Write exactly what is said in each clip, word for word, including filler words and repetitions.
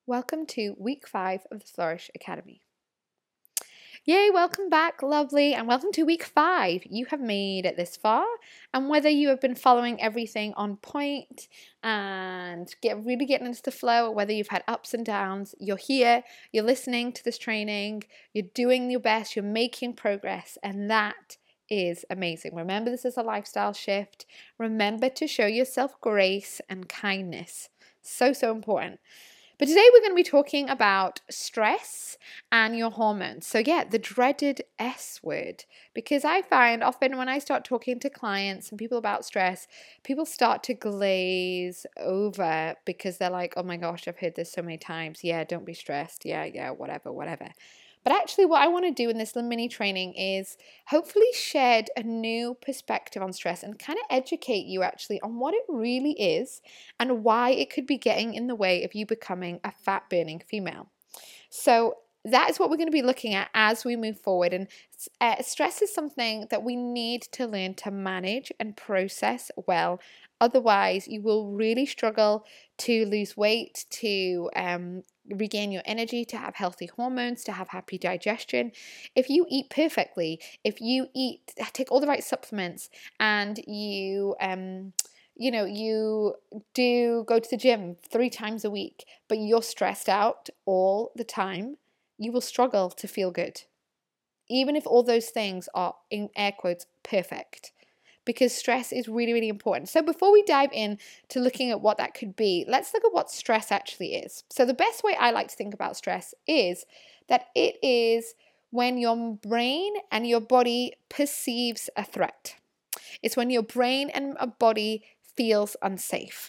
Welcome to week five of the Flourish Academy. Yay, welcome back, lovely, and welcome to week five. You have made it this far, and whether you have been following everything on point and get really getting into the flow, or whether you've had ups and downs, you're here, you're listening to this training, you're doing your best, you're making progress, and that is amazing. Remember, this is a lifestyle shift. Remember to show yourself grace and kindness. So, so important. But today we're going to be talking about stress and your hormones. So yeah, the dreaded S word, because I find often when I start talking to clients and people about stress, people start to glaze over because they're like, oh my gosh, I've heard this so many times. Yeah, don't be stressed. Yeah, yeah, whatever, whatever. But actually what I want to do in this mini training is hopefully shed a new perspective on stress and kind of educate you actually on what it really is and why it could be getting in the way of you becoming a fat burning female. So that is what we're going to be looking at as we move forward. And uh, stress is something that we need to learn to manage and process well. Otherwise, you will really struggle to lose weight, to um, regain your energy, to have healthy hormones, to have happy digestion. If you eat perfectly, if you eat, take all the right supplements, and you, um, you know, you do go to the gym three times a week, but you're stressed out all the time, you will struggle to feel good. Even if all those things are, in air quotes, perfect. Because stress is really, really important. So before we dive in to looking at what that could be, let's look at what stress actually is. So the best way I like to think about stress is that it is when your brain and your body perceives a threat. It's when your brain and a body feels unsafe.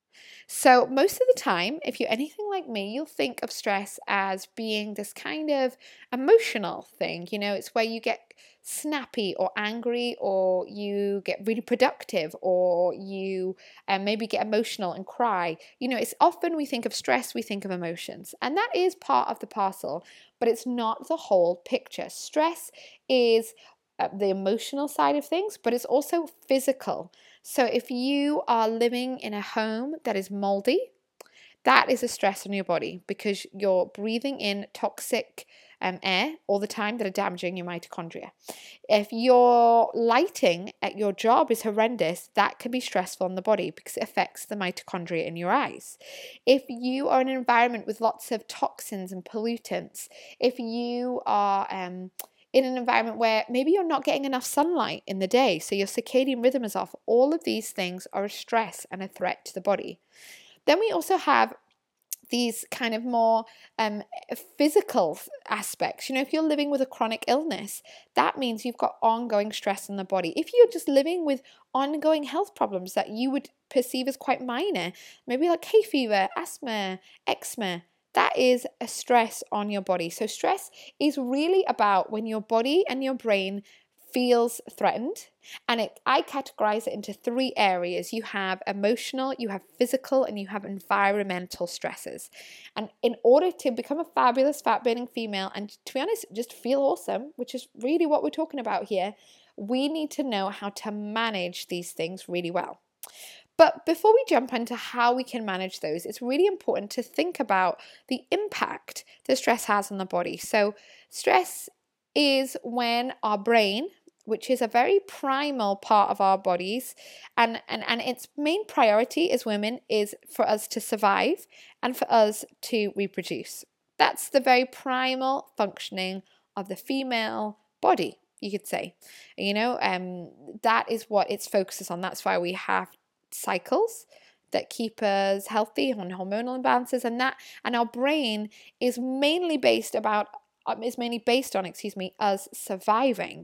So most of the time, if you're anything like me, you'll think of stress as being this kind of emotional thing. You know, it's where you get snappy or angry, or you get really productive, or you um, maybe get emotional and cry. You know, it's often we think of stress, we think of emotions, and that is part of the parcel, but it's not the whole picture. Stress is uh, the emotional side of things, but it's also physical. So if you are living in a home that is moldy, that is a stress on your body because you're breathing in toxic um, air all the time that are damaging your mitochondria. If your lighting at your job is horrendous, that can be stressful on the body because it affects the mitochondria in your eyes. If you are in an environment with lots of toxins and pollutants, if you are um, in an environment where maybe you're not getting enough sunlight in the day, so your circadian rhythm is off, all of these things are a stress and a threat to the body. Then we also have these kind of more um, physical aspects. You know, if you're living with a chronic illness, that means you've got ongoing stress in the body. If you're just living with ongoing health problems that you would perceive as quite minor, maybe like hay fever, asthma, eczema, that is a stress on your body. So stress is really about when your body and your brain feels threatened, and it, I categorize it into three areas. You have emotional, you have physical, and you have environmental stresses. And in order to become a fabulous fat burning female, and to be honest, just feel awesome, which is really what we're talking about here, we need to know how to manage these things really well. But before we jump into how we can manage those, it's really important to think about the impact that stress has on the body. So stress is when our brain, which is a very primal part of our bodies, and, and, and its main priority as women is for us to survive and for us to reproduce. That's the very primal functioning of the female body, you could say. You know, um, that is what its focuses on. That's why we have cycles that keep us healthy on hormonal imbalances, and that and our brain is mainly based about um, is mainly based on excuse me us surviving.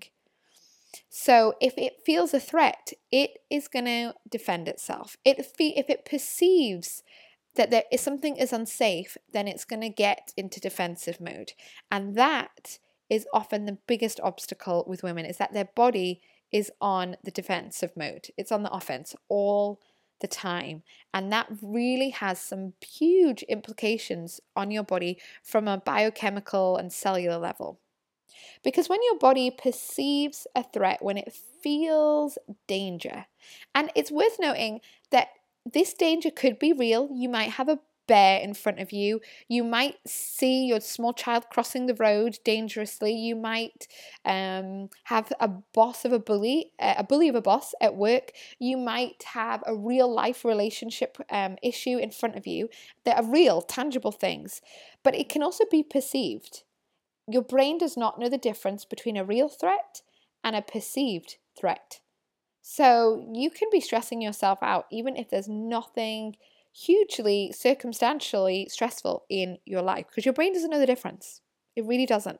So if it feels a threat, it is going to defend itself. It fe- if it perceives that there is something is unsafe, then it's going to get into defensive mode, and that is often the biggest obstacle with women, is that their body is on the defensive mode. It's on the offense all the time. And that really has some huge implications on your body from a biochemical and cellular level. Because when your body perceives a threat, when it feels danger, and it's worth noting that this danger could be real. You might have a bear in front of you. You might see your small child crossing the road dangerously. You might um, have a boss of a bully, a bully of a boss at work. You might have a real life relationship um, issue in front of you. That are real, tangible things, but it can also be perceived. Your brain does not know the difference between a real threat and a perceived threat. So you can be stressing yourself out even if there's nothing hugely circumstantially stressful in your life, because your brain doesn't know the difference. It really doesn't.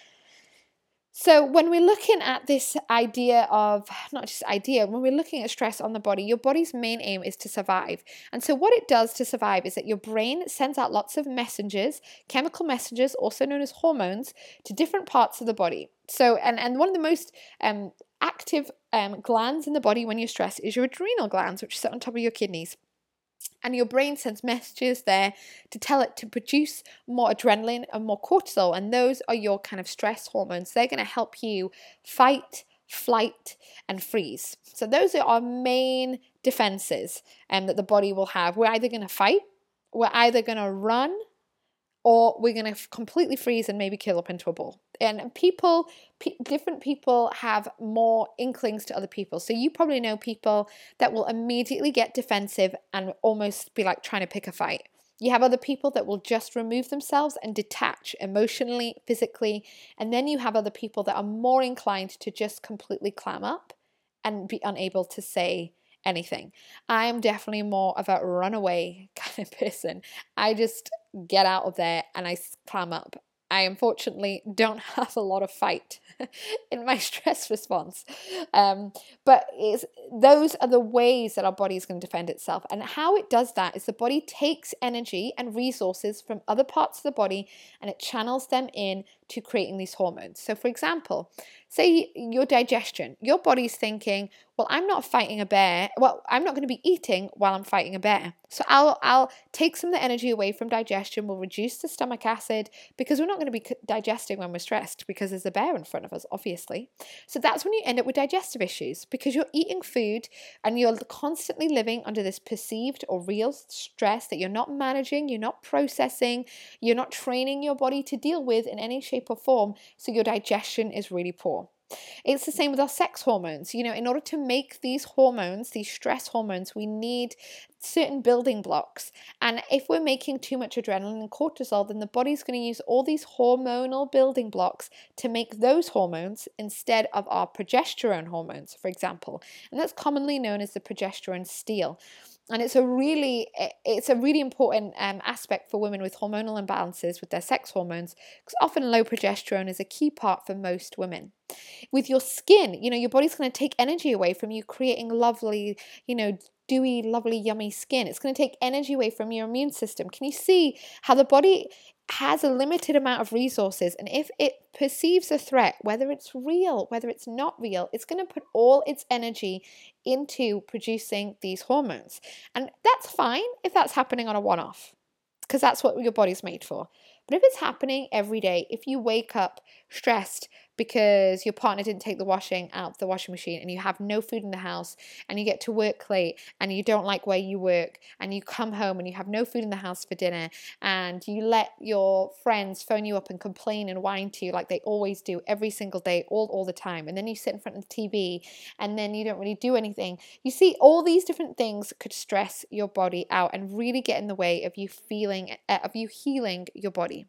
So when we're looking at this idea of, not just idea, when we're looking at stress on the body, your body's main aim is to survive. And so what it does to survive is that your brain sends out lots of messengers, chemical messengers, also known as hormones, to different parts of the body. So, and, and one of the most um, active um, glands in the body when you're stressed is your adrenal glands, which sit on top of your kidneys. And your brain sends messages there to tell it to produce more adrenaline and more cortisol. And those are your kind of stress hormones. They're going to help you fight, flight, and freeze. So those are our main defenses um, that the body will have. We're either going to fight, we're either going to run, or we're going to completely freeze and maybe curl up into a ball. And people, p- different people have more inklings to other people. So you probably know people that will immediately get defensive and almost be like trying to pick a fight. You have other people that will just remove themselves and detach emotionally, physically. And then you have other people that are more inclined to just completely clam up and be unable to say anything. I am definitely more of a runaway kind of person. I just get out of there and I clam up. I unfortunately don't have a lot of fight in my stress response. Um, but it's, those are the ways that our body is going to defend itself. And how it does that is the body takes energy and resources from other parts of the body and it channels them in to creating these hormones. So for example, say your digestion, your body's thinking, well, I'm not fighting a bear. Well, I'm not going to be eating while I'm fighting a bear. So I'll I'll take some of the energy away from digestion. We'll reduce the stomach acid because we're not going to be digesting when we're stressed because there's a bear in front of us, obviously. So that's when you end up with digestive issues because you're eating food and you're constantly living under this perceived or real stress that you're not managing, you're not processing, you're not training your body to deal with in any shape or form. So your digestion is really poor. It's the same with our sex hormones. You know, in order to make these hormones, these stress hormones, we need certain building blocks. And if we're making too much adrenaline and cortisol, then the body's going to use all these hormonal building blocks to make those hormones instead of our progesterone hormones, for example. And that's commonly known as the progesterone steal. And it's a really, it's a really important um, aspect for women with hormonal imbalances with their sex hormones, because often low progesterone is a key part for most women. With your skin, you know, your body's going to take energy away from you creating lovely, you know, dewy, lovely, yummy skin. It's going to take energy away from your immune system. Can you see how the body has a limited amount of resources, and if it perceives a threat, whether it's real, whether it's not real, it's going to put all its energy into producing these hormones. And that's fine if that's happening on a one-off, because that's what your body's made for. But if it's happening every day, if you wake up stressed because your partner didn't take the washing out of the washing machine and you have no food in the house and you get to work late and you don't like where you work and you come home and you have no food in the house for dinner and you let your friends phone you up and complain and whine to you like they always do every single day, all, all the time, and then you sit in front of the T V and then you don't really do anything. You see, all these different things could stress your body out and really get in the way of you feeling, uh, of you healing your body.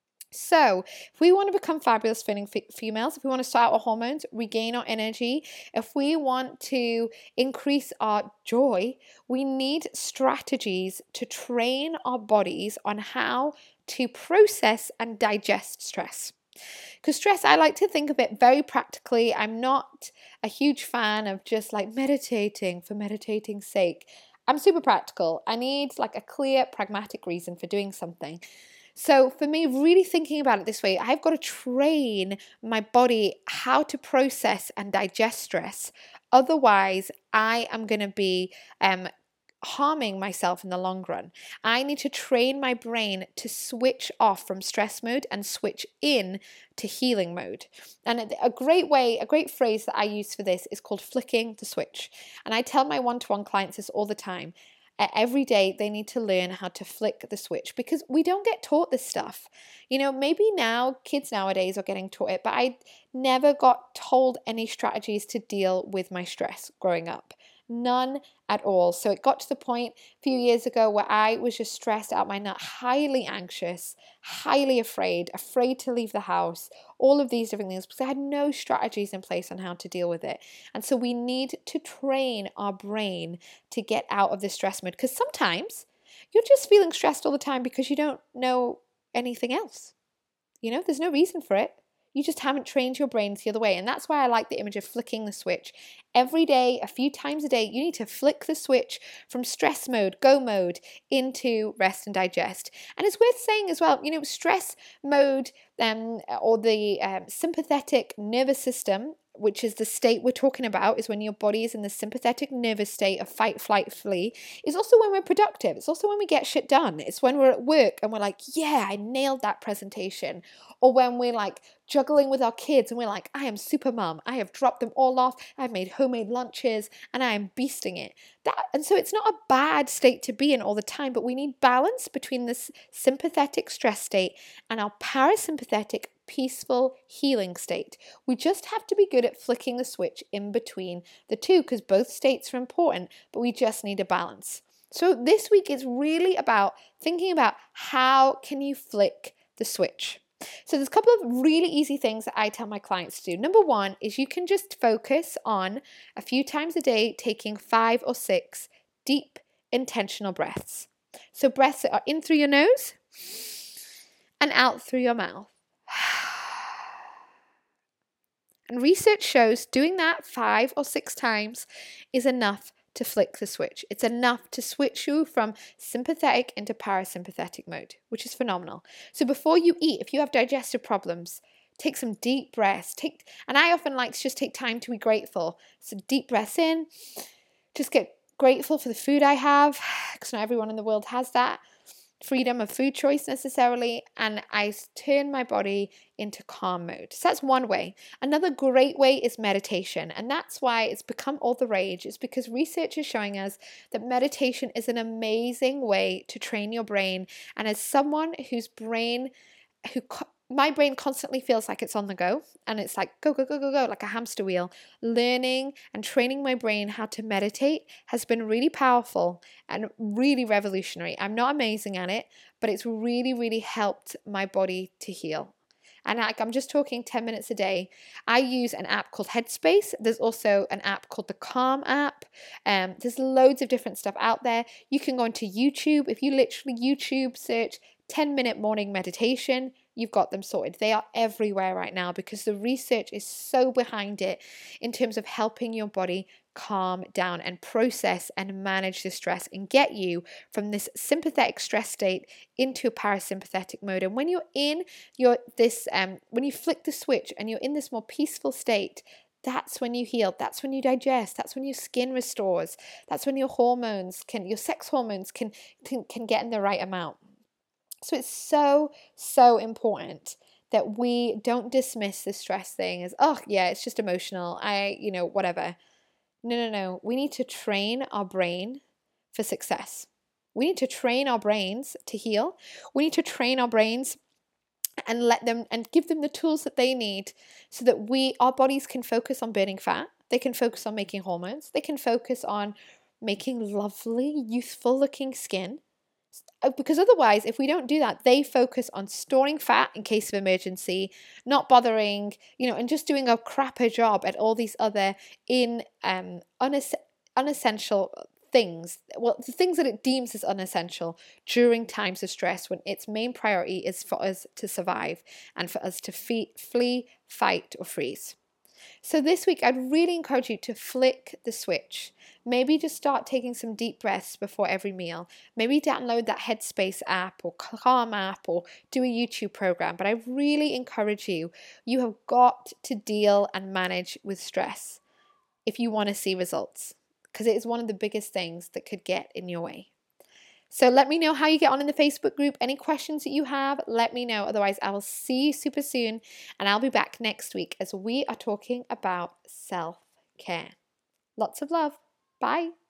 So if we want to become fabulous feeling f- females, if we want to start our hormones, regain our energy, if we want to increase our joy, we need strategies to train our bodies on how to process and digest stress. Because stress, I like to think of it very practically. I'm not a huge fan of just like meditating for meditating's sake. I'm super practical. I need like a clear, pragmatic reason for doing something. So for me, really thinking about it this way, I've got to train my body how to process and digest stress. Otherwise, I am going to be um, harming myself in the long run. I need to train my brain to switch off from stress mode and switch in to healing mode. And a great way, a great phrase that I use for this is called flicking the switch. And I tell my one-to-one clients this all the time. Uh, every day they need to learn how to flick the switch, because we don't get taught this stuff. You know, maybe now kids nowadays are getting taught it, but I never got told any strategies to deal with my stress growing up. None at all. So it got to the point a few years ago where I was just stressed out my nut, highly anxious, highly afraid, afraid to leave the house, all of these different things, because I had no strategies in place on how to deal with it. And so we need to train our brain to get out of the stress mode, because sometimes you're just feeling stressed all the time because you don't know anything else. You know, there's no reason for it. You just haven't trained your brain the other way. And that's why I like the image of flicking the switch. Every day, a few times a day, you need to flick the switch from stress mode, go mode, into rest and digest. And it's worth saying as well, you know, stress mode um, or the um, sympathetic nervous system, which is the state we're talking about, is when your body is in the sympathetic nervous state of fight, flight, flee, is also when we're productive. It's also when we get shit done. It's when we're at work and we're like, yeah, I nailed that presentation. Or when we're like juggling with our kids and we're like, I am super mom. I have dropped them all off. I've made homemade lunches and I am beasting it. That, and so it's not a bad state to be in all the time, but we need balance between this sympathetic stress state and our parasympathetic peaceful healing state. We just have to be good at flicking the switch in between the two, because both states are important, but we just need a balance. So this week is really about thinking about how can you flick the switch. So there's a couple of really easy things that I tell my clients to do. Number one is you can just focus on a few times a day taking five or six deep intentional breaths. So breaths that are in through your nose and out through your mouth. And research shows doing that five or six times is enough to flick the switch. It's enough to switch you from sympathetic into parasympathetic mode, which is phenomenal. So before you eat, if you have digestive problems, take some deep breaths. Take, and I often like to just take time to be grateful. So deep breaths in, just get grateful for the food I have, because not everyone in the world has that freedom of food choice necessarily, and I turn my body into calm mode. So that's one way. Another great way is meditation, and that's why it's become all the rage. It's because research is showing us that meditation is an amazing way to train your brain. And as someone whose brain, who my brain constantly feels like it's on the go, and it's like go, go, go, go, go, like a hamster wheel. Learning and training my brain how to meditate has been really powerful and really revolutionary. I'm not amazing at it, but it's really, really helped my body to heal. And like, I'm just talking ten minutes a day. I use an app called Headspace. There's also an app called the Calm app. Um, there's loads of different stuff out there. You can go into YouTube. If you literally YouTube search ten minute morning meditation, you've got them sorted. They are everywhere right now because the research is so behind it in terms of helping your body calm down and process and manage the stress and get you from this sympathetic stress state into a parasympathetic mode. And when you're in your this um when you flick the switch and you're in this more peaceful state, that's when you heal. That's when you digest. That's when your skin restores. That's when your hormones can, your sex hormones can can, can get in the right amount. So it's so, so important that we don't dismiss the stress thing as, oh, yeah, it's just emotional. I, you know, whatever. No, no, no. We need to train our brain for success. We need to train our brains to heal. We need to train our brains and let them and give them the tools that they need so that we, our bodies can focus on burning fat. They can focus on making hormones. They can focus on making lovely, youthful looking skin. Because otherwise, if we don't do that, they focus on storing fat in case of emergency, not bothering, you know, and just doing a crapper job at all these other in um unes- unessential things. Well, the things that it deems as unessential during times of stress, when its main priority is for us to survive and for us to fee- flee, fight, or freeze. So this week, I'd really encourage you to flick the switch. Maybe just start taking some deep breaths before every meal. Maybe download that Headspace app or Calm app or do a YouTube program. But I really encourage you, you have got to deal and manage with stress if you want to see results, because it is one of the biggest things that could get in your way. So let me know how you get on in the Facebook group. Any questions that you have, let me know. Otherwise, I will see you super soon, and I'll be back next week as we are talking about self-care. Lots of love. Bye.